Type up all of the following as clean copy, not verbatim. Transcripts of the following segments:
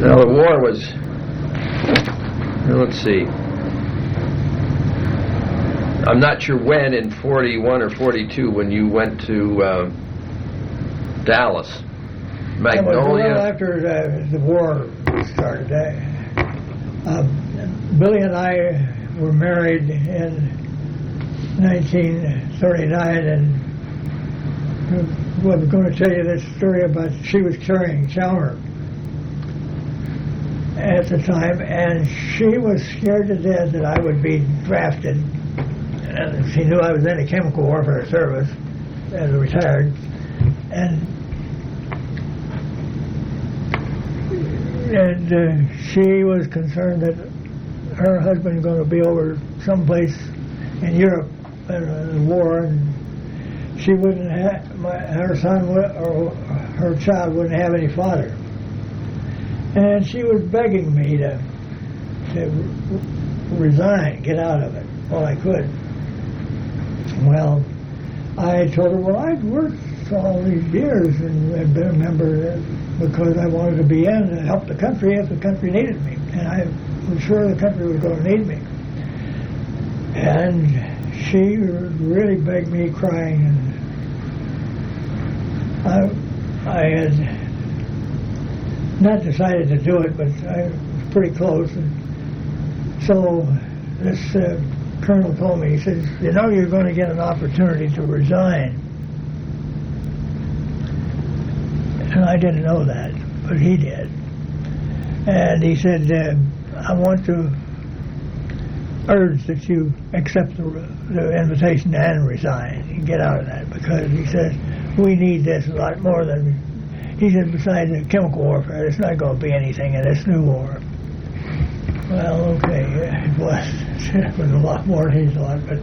Well, the war was, let's see, I'm not sure when, in 41 or 42, when you went to Dallas. Magnolia. Well, after the war started, Billy and I were married in 1939, and I was going to tell you this story about she was carrying Chalmers at the time, and she was scared to death that I would be drafted, and she knew I was in the chemical warfare service as a retired, and she was concerned that her husband was going to be over someplace in Europe in the war, and she wouldn't have, her son or her child wouldn't have any father. And she was begging me to resign, get out of it, while I could. Well, I told her, well, I'd worked all these years and I'd been a member because I wanted to be in and help the country if the country needed me. And I was sure the country was going to need me. And she really begged me, crying, and I had not decided to do it, but I was pretty close. And so this colonel told me, he says, you know, you're going to get an opportunity to resign. And I didn't know that, but he did. And he said, I want to urge that you accept the invitation and resign and get out of that, because he says, we need this a lot more than, he said, besides the chemical warfare, there's not going to be anything in this new war. Well, okay, it was. It was a lot more than he thought, but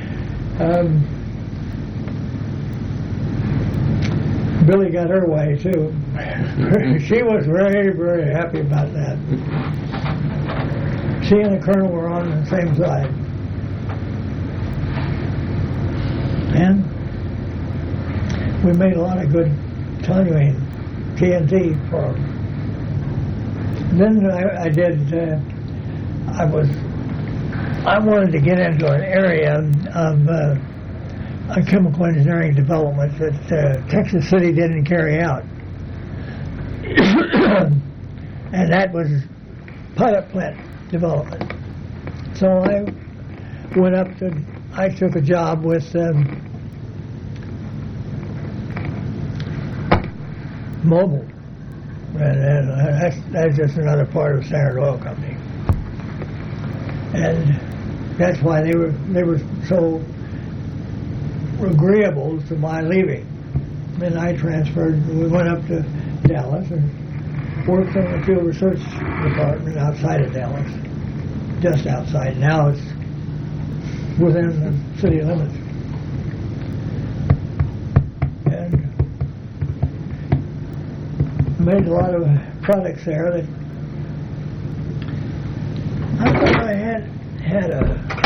Billy got her way, too. She was very, very happy about that. She and the colonel were on the same side. And we made a lot of good TNT for them. Then I wanted to get into an area of a chemical engineering development that Texas City didn't carry out. And that was pilot plant development. So I went up I took a job with Mobil. And that's just another part of Standard Oil Company. And that's why they were so agreeable to my leaving. Then I transferred, we went up to Dallas and worked in the field research department outside of Dallas, just outside. Now it's within the city limits. And made a lot of products there that I thought I had a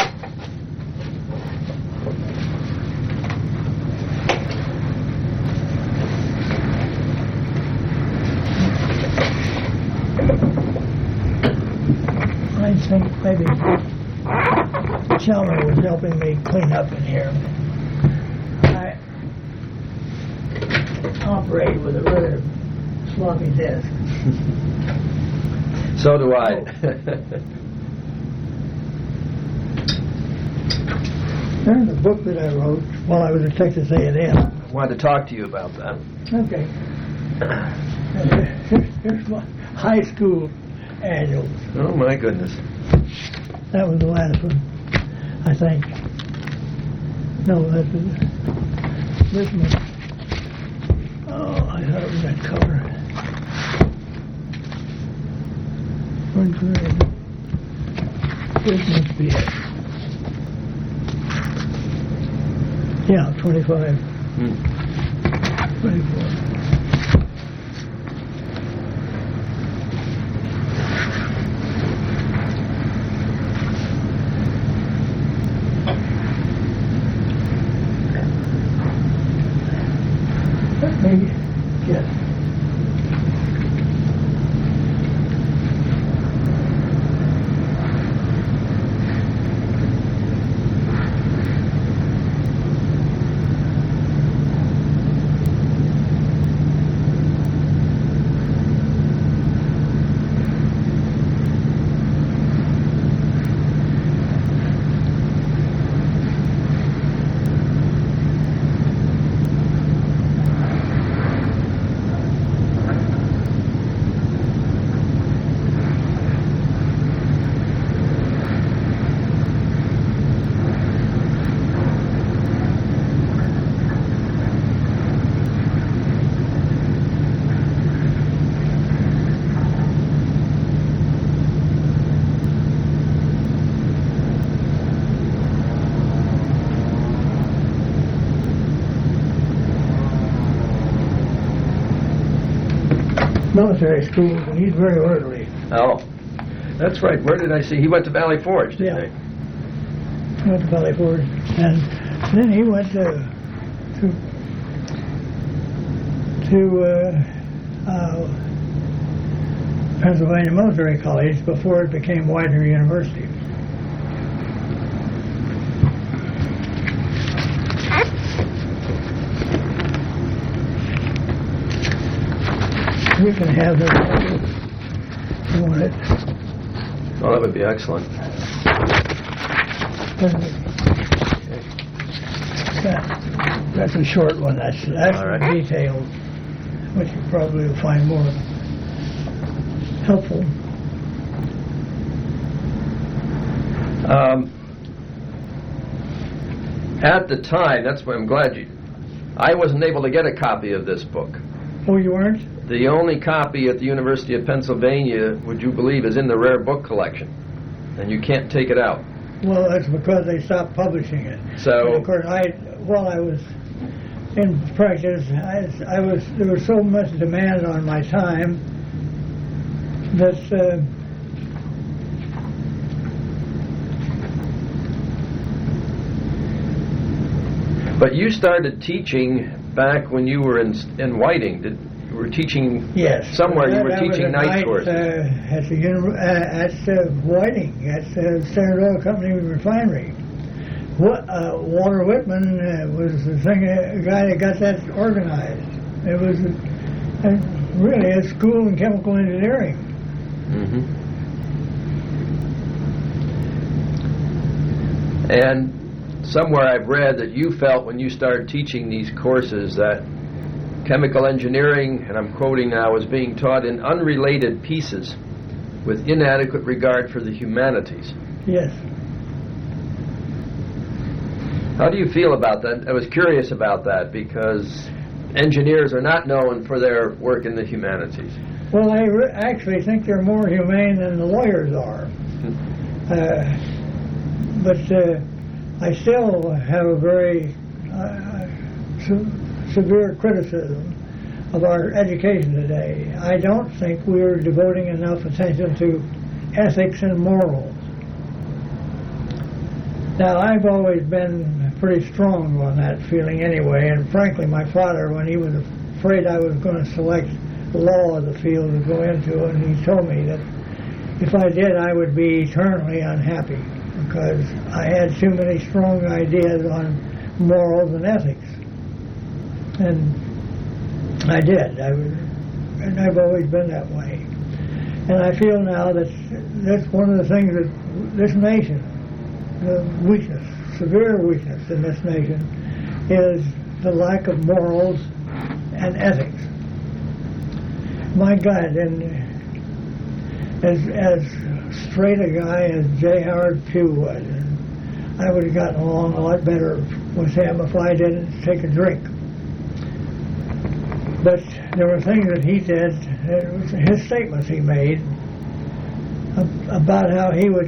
I think maybe Chalmers was helping me clean up in here. I operate with a rather sloppy desk. So do I. There's a book that I wrote while I was at Texas A&M. I wanted to talk to you about that. Okay. Here's my high school annuals. Oh, my goodness. That was the last one, I think. No, that was this one. Oh, I thought it was that cover. One grade. This must be it. Yeah, 25. 24. Maybe, yes. military school, and he's very orderly. Oh, that's right. Where did I see? He went to Valley Forge, didn't Yeah. he? He went to Valley Forge, and then he went to Pennsylvania Military College before it became Widener University. You can have it if you want it. Oh, that would be excellent. That's a short one. That's All right. detailed, which you probably will find more helpful. At the time, that's why I'm glad I wasn't able to get a copy of this book. Oh, you weren't? The only copy at the University of Pennsylvania, would you believe, is in the rare book collection, and you can't take it out. Well, that's because they stopped publishing it. So, And of course, while I was in practice, there was so much demand on my time that but you started teaching back when you were in Whiting. You were teaching yes, somewhere. You were that was teaching at night courses. At Whiting, at Standard Oil Company Refinery. Walter Whitman was the guy that got that organized. It was really a school in chemical engineering. Mm-hmm. And somewhere I've read that you felt when you started teaching these courses that chemical engineering, and I'm quoting now, was being taught in unrelated pieces with inadequate regard for the humanities. Yes. How do you feel about that? I was curious about that because engineers are not known for their work in the humanities. Well, I actually think they're more humane than the lawyers are. But I still have a very severe criticism of our education today. I don't think we're devoting enough attention to ethics and morals. Now, I've always been pretty strong on that feeling anyway, and frankly, my father, when he was afraid I was going to select law as a field to go into, and he told me that if I did, I would be eternally unhappy because I had too many strong ideas on morals and ethics. And I did. And I've always been that way. And I feel now that that's one of the things that this nation, the weakness, severe weakness in this nation, is the lack of morals and ethics. My God, and as straight a guy as J. Howard Pugh was, and I would have gotten along a lot better with him if I didn't take a drink. But there were things that he did, his statements he made about how he would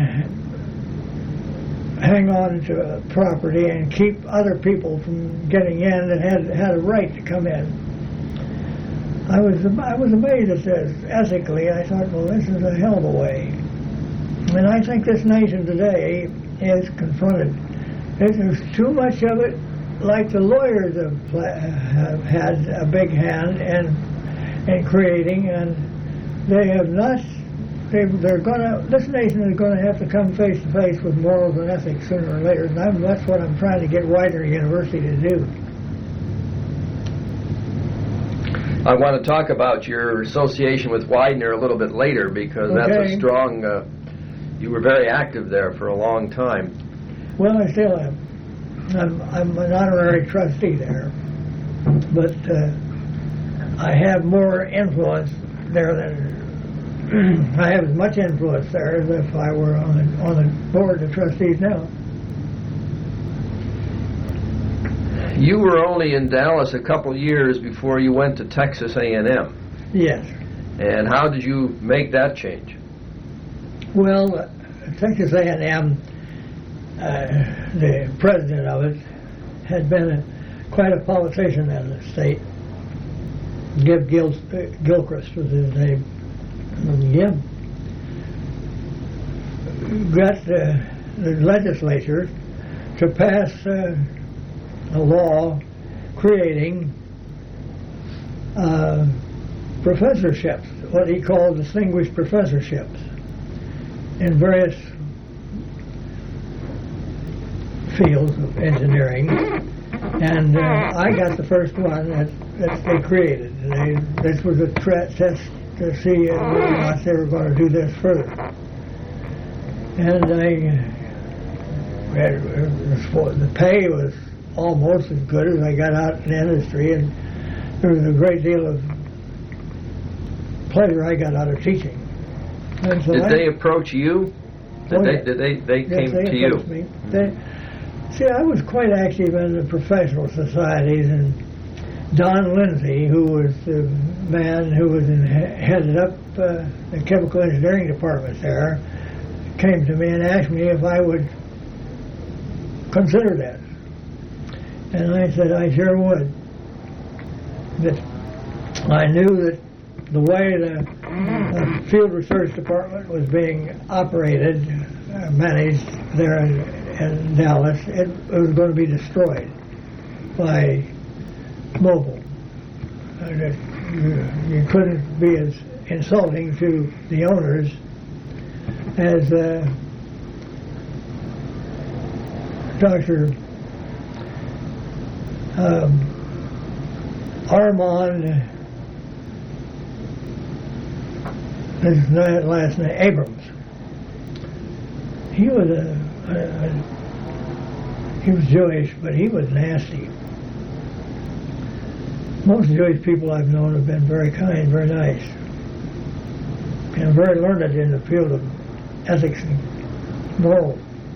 hang on to property and keep other people from getting in that had a right to come in. I was amazed at this. Ethically, I thought, well, this is a hell of a way. And I think this nation today is confronted. There's too much of it, like the lawyers have had a big hand in creating, and they have not. This nation is going to have to come face to face with morals and ethics sooner or later, and that's what I'm trying to get Widener University to do. I want to talk about your association with Widener a little bit later because that's a strong. You were very active there for a long time. Well, I still am. I'm an honorary trustee there, but I have more influence there than I have as much influence there as if I were on the board of trustees now. You were only in Dallas a couple years before you went to Texas A&M. Yes. And how did you make that change? Well, Texas A&M, the president of it, had been quite a politician in the state. Gilchrist was his name. Gib got the legislature to pass a law creating professorships, what he called distinguished professorships, in various fields of engineering. And I got the first one that they created. This was a test to see whether or not they were going to do this further. And the pay was almost as good as I got out in the industry, and there was a great deal of pleasure I got out of teaching. And so did they approach you? They came to you? Me. See, I was quite active in the professional societies, and Don Lindsay, who was the man who was headed up the chemical engineering department there, came to me and asked me if I would consider that. And I said I sure would. That I knew that the way the field research department was being operated, managed there in Dallas, it was going to be destroyed by Mobil. You couldn't be as insulting to the owners as Dr. Armand, his last name, Abrams. He was he was Jewish, but he was nasty. Most Jewish people I've known have been very kind, very nice, and very learned in the field of ethics and morals.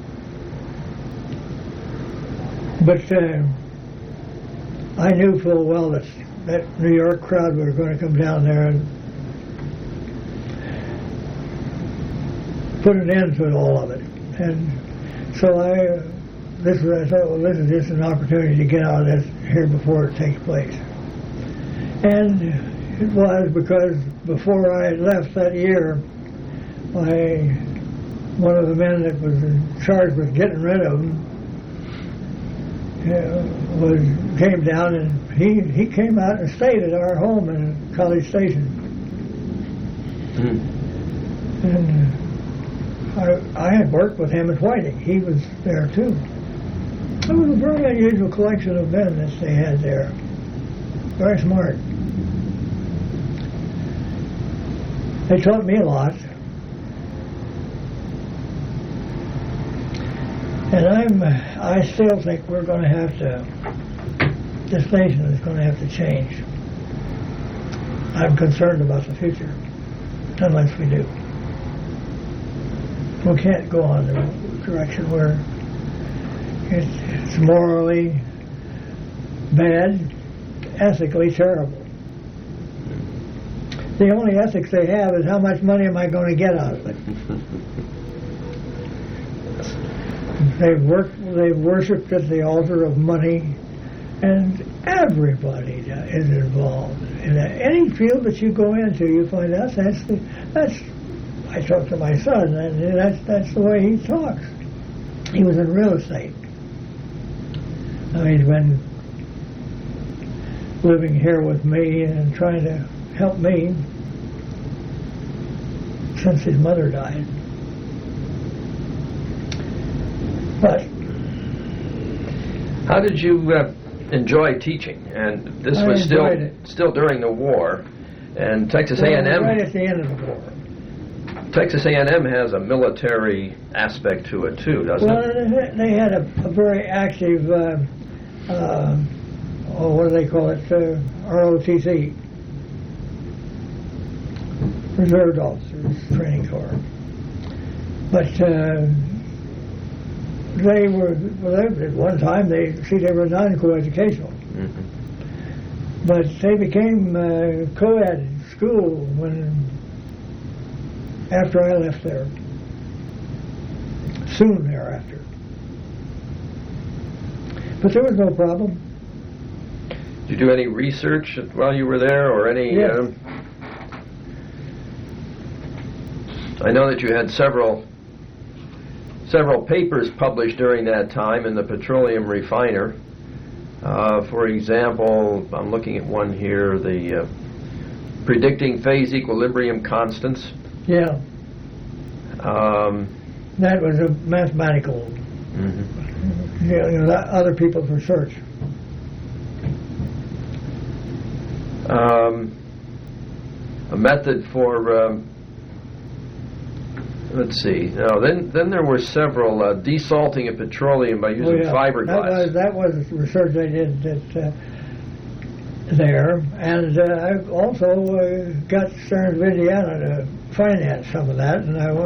But I knew full well that New York crowd were going to come down there and put an end to all of it. And so I thought, well, this is just an opportunity to get out of this here before it takes place. And it was because before I left that year, one of the men that was in charge with getting rid of them came down, and he came out and stayed at our home in College Station. And I had worked with him at Whiting. He was there too. It was a very unusual collection of men that they had there. Very smart. They taught me a lot. And I still think we're going to have to, this nation is going to have to change. I'm concerned about the future, unless we do. We can't go on the direction where it's morally bad, ethically terrible. The only ethics they have is how much money am I going to get out of it. They've worshipped at the altar of money, and everybody is involved. In any field that you go into, you find out that's. I talk to my son, and that's the way he talks. He was in real estate. He's been living here with me and trying to help me since his mother died. But how did you enjoy teaching? And this was still during the war, and Texas A&M. Right at the end of the war. Texas A&M has a military aspect to it too, doesn't it? Well, they had a very active, what do they call it, ROTC, Reserve Officers Training Corps. But they were, at one time, they were non-coeducational. Mm-hmm. But they became co-ed school after I left there, soon thereafter. But there was no problem. Did you do any research while you were there, or any? Yes. I know that you had several papers published during that time in the Petroleum Refiner. For example, I'm looking at one here, the Predicting Phase Equilibrium Constants. Yeah. That was a mathematical, other people's research. A method for, let's see. Now, then there were several desalting of petroleum by using fiberglass. That was research I did there, and I also got Stearns of Indiana to finance some of that, and I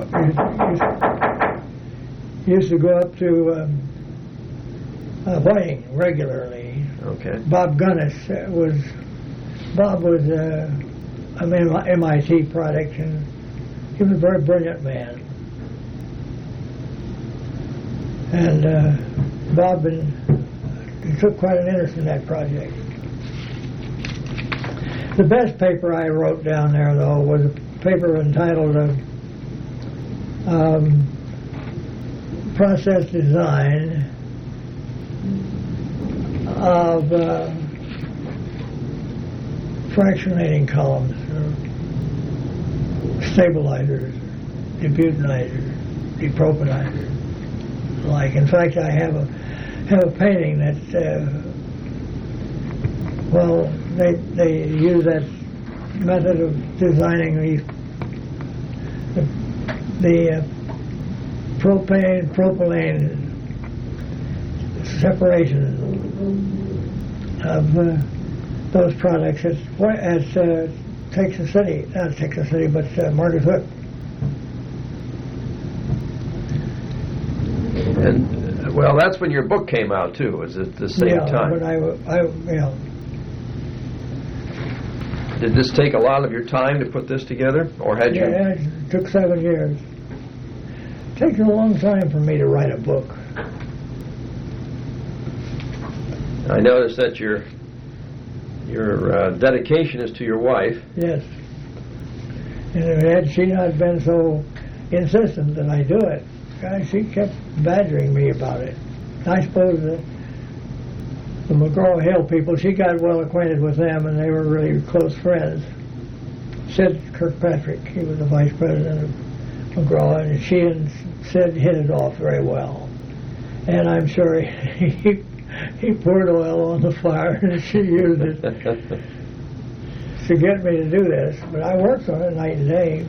used to go up to Whiting regularly. Okay. Bob Gunnis was an MIT product, and he was a very brilliant man. And Bob he took quite an interest in that project. The best paper I wrote down there, though, was a paper entitled Process Design of fractionating columns, or stabilizers, debutanizers, depropanizers. Like, in fact, I have a painting that they use that method of designing the propane propylene separation of those products at Texas City, not Texas City, but Marcus Hook. And well, that's when your book came out too. Was it the same time? Yeah, but Did this take a lot of your time to put this together, or had you? Yeah, it took 7 years. It takes a long time for me to write a book. I noticed that your dedication is to your wife. Yes. And had she not been so insistent that I do it, she kept badgering me about it. I suppose the McGraw-Hill people, she got well acquainted with them, and they were really close friends. Sid Kirkpatrick, he was the vice president of McGraw, and she and Sid hit it off very well. And I'm sure he poured oil on the fire, and she used it to get me to do this. But I worked on it night and day.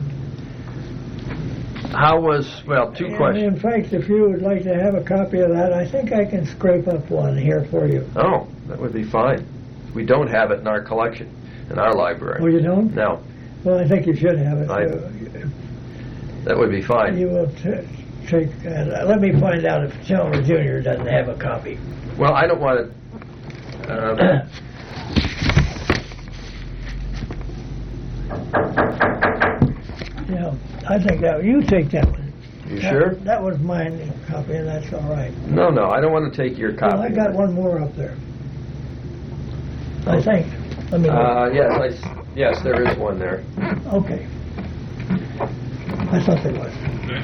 Two questions. In fact, if you would like to have a copy of that, I think I can scrape up one here for you. Oh, that would be fine. We don't have it in our collection, in our library. Oh, you don't? No. Well, I think you should have it. That would be fine. You will take. Let me find out if Chandler Jr. doesn't have a copy. Well, I don't want it. Yeah, I think that you take that one. You sure? That was mine copy, and that's all right. No, I don't want to take your copy. Well, I got one more up there. I think. Let me look. Yes, there is one there. Okay. I thought there was.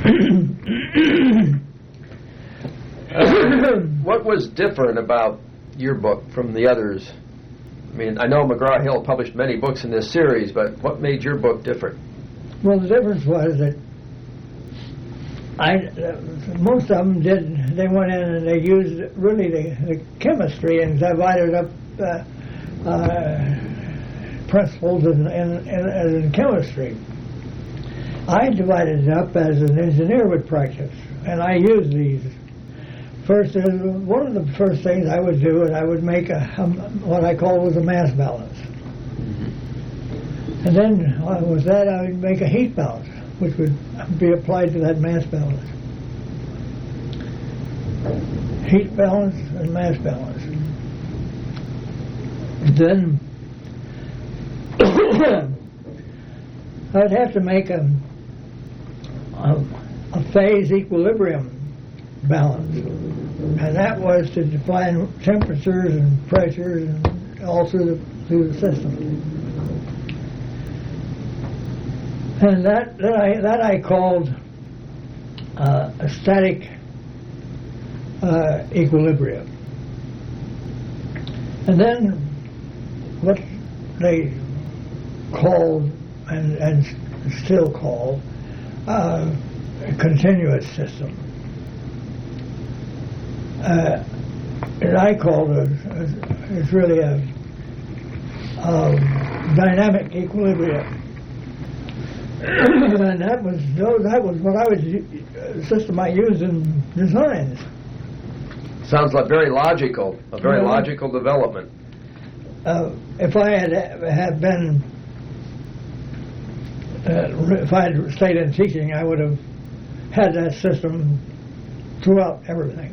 What was different about your book from the others? I mean, I know McGraw-Hill published many books in this series, but what made your book different? Well, the difference was that most of them they went in and they used really the chemistry and divided up principles in chemistry. I divided it up as an engineer would practice, and I used these. First, one of the first things I would do, and I would make what I call was a mass balance. And then with that, I would make a heat balance, which would be applied to that mass balance. Heat balance and mass balance. And then I'd have to make a phase equilibrium balance, and that was to define temperatures and pressures and all through the system. And that I called a static equilibrium. And then what they called and still call a continuous system. And I called it's really a dynamic equilibrium. And that was what I was system I used in designs. Sounds like very logical, a very logical development. If I had been, if I had stayed in teaching, I would have had that system throughout everything.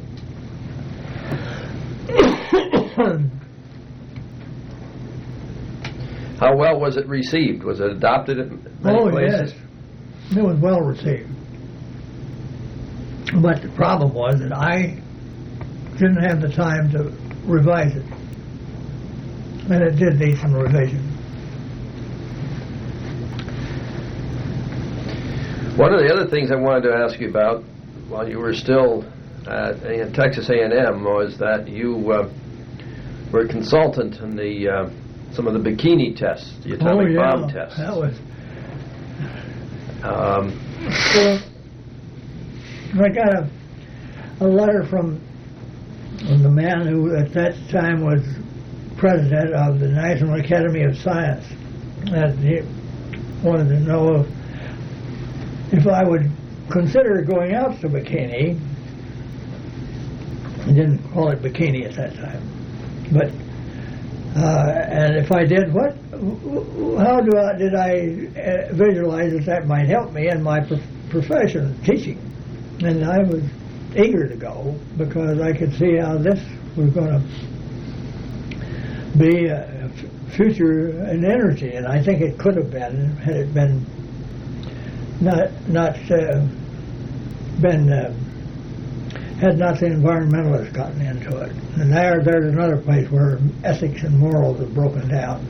How well was it received? Was it adopted in many places? Yes. It was well received. But the problem was that I didn't have the time to revise it. And it did need some revision. One of the other things I wanted to ask you about while you were still at Texas A&M was that you were a consultant in the some of the bikini tests, the atomic bomb tests. That was. I got a letter from the man who at that time was president of the National Academy of Science, and he wanted to know if I would consider going out to Bikini. He didn't call it Bikini at that time, but and if I did, how did I visualize that might help me in my profession, teaching? And I was eager to go because I could see how this was going to be a future in energy, and I think it could have been had it been had not the environmentalists gotten into it. And there's another place where ethics and morals are broken down.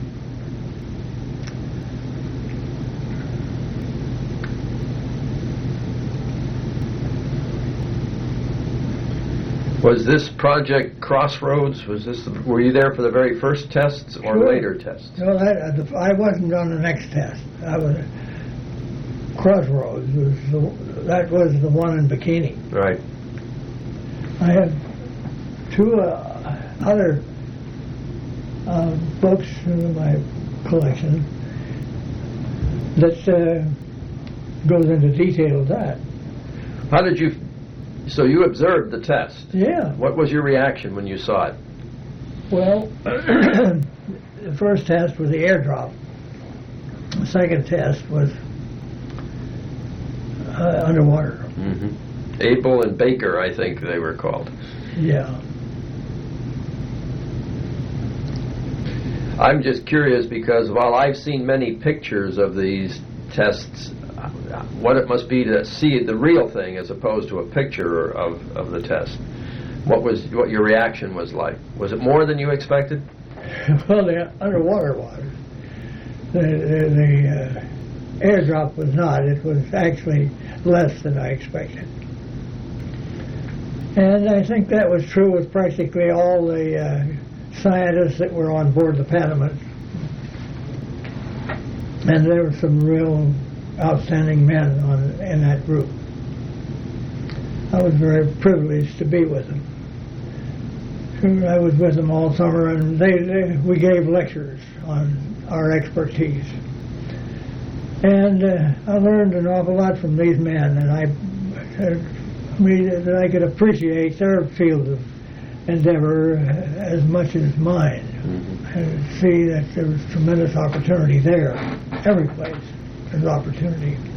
Was this project Crossroads? Were you there for the very first tests or Sure. later tests? No, I wasn't on the next test. I was Crossroads. That was the one in Bikini. Right. I have two other books in my collection that goes into detail of that. How did you? So you observed the test. Yeah. What was your reaction when you saw it? Well, the first test was the airdrop. The second test was underwater. Mm-hmm. Abel and Baker, I think they were called. Yeah. I'm just curious because while I've seen many pictures of these tests, what it must be to see the real thing as opposed to a picture of the test. What your reaction was like? Was it more than you expected? Well, the underwater was. The airdrop was not. It was actually less than I expected. And I think that was true with practically all the scientists that were on board the Panamint. And there were some real outstanding men in that group. I was very privileged to be with them. I was with them all summer, and we gave lectures on our expertise. And I learned an awful lot from these men, and that I could appreciate their field of endeavor as much as mine, and see that there was tremendous opportunity there. Every place there's opportunity.